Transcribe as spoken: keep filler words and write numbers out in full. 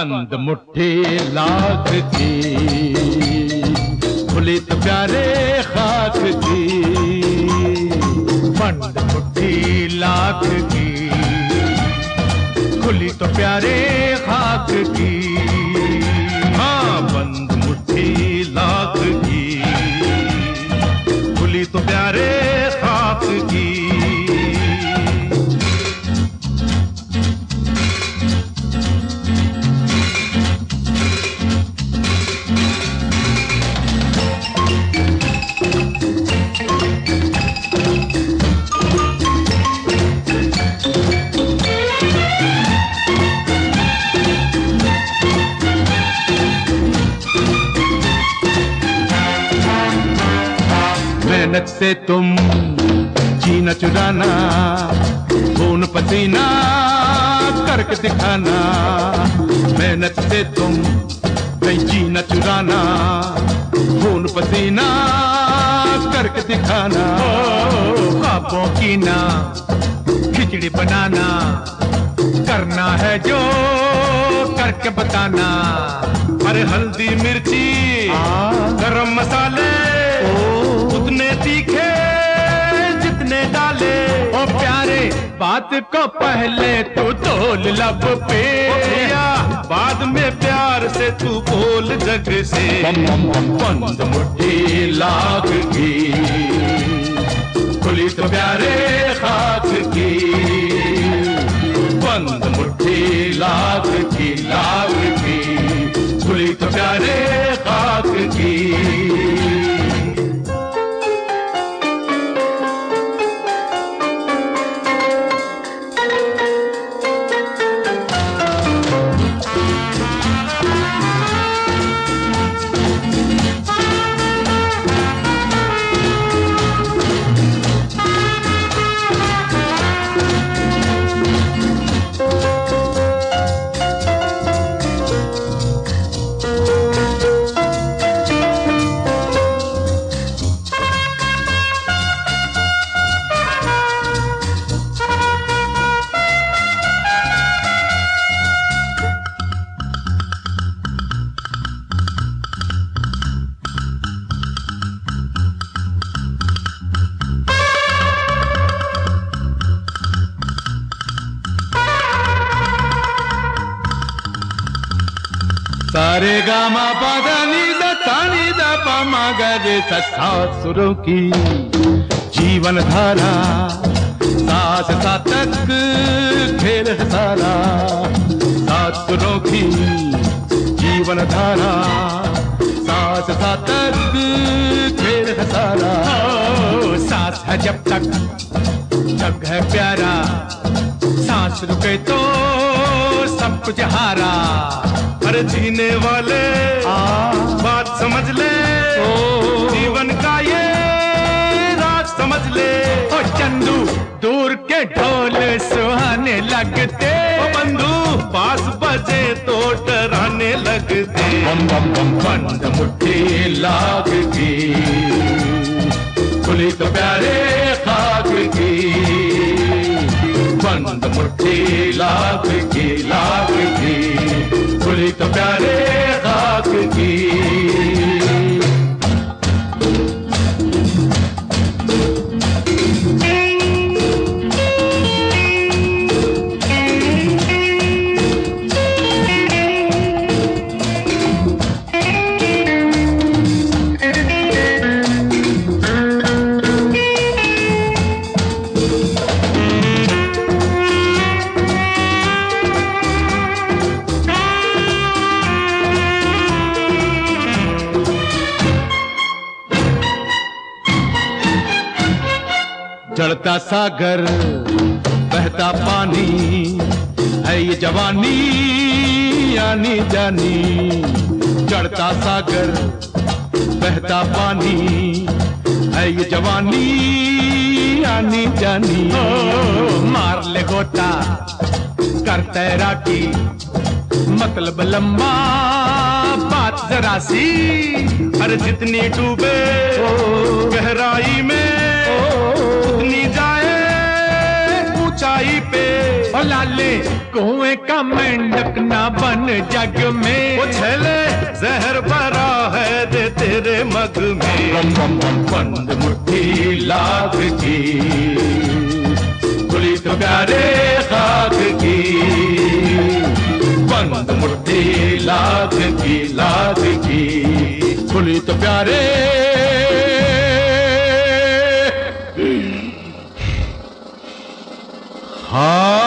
बंद मुट्ठी लाख की, खुली तो प्यारे खाक की। बंद मुट्ठी लाख की, खुली तो प्यारे खाक की। हाँ, बंद मुट्ठी लाख की, खुली तो प्यारे खाक की। मेहनत से तुम जीना चुराना, खून पसीना करके दिखाना। मेहनत से तुम कहीं जीना चुराना, खून पसीना करके दिखाना। ख्वाबों की ना खिचड़ी बनाना, करना है जो करके बताना। अरे हल्दी मिर्ची गरम मसाले उतने तीखे जितने डाले। ओ प्यारे बात को पहले तू तोल लब पे, बाद में प्यार से तू बोल जग से। बंद मुट्ठी लाख की, खुली तो प्यारे खाक की। बंद मुट्ठी लाख की, लाख की, खुली तो प्यारे खाक की। सारे गामा पादा नीदा तानी दा पामा गरे सात सुरों की जीवन धारा। साथ सातक खेल है सारा, सात सुरों की जीवन धारा। साथ सातक खेल है सारा। सांस है जब तक जग है प्यारा, सांस रुके तो सब कुछ हारा। अरे जीने वाले बात समझ ले, जीवन का ये राज समझ ले। ओ चंदू दूर के ढोल सुहाने लगते, ओ बंधु पास बजे तो डराने लगते। बंद मुट्ठी लाख की, खुली तो प्यारे खाक की। बंद मुट्ठी लाख की, लाख की, खुली तो प्यारे खाक की। चढ़ता सागर बहता पानी है ये जवानी आनी जानी। चढ़ता सागर बहता पानी है ये जवानी आनी जानी। ओ, मार ले गोता कर तैराकी, मतलब लंबा बात जरा सी। अरे जितनी डूबे गहराई में उतनी जाए ऊंचाई पे। ओ लाले कुएं का मेंढक ना बन जग में। वो छले जहर भरा है दे तेरे मग में। बंद मुट्ठी लाख की खुली तो प्यारे खाक की। बंद मुट्ठी लाख की लाख की खुली तो प्यारे। हाँ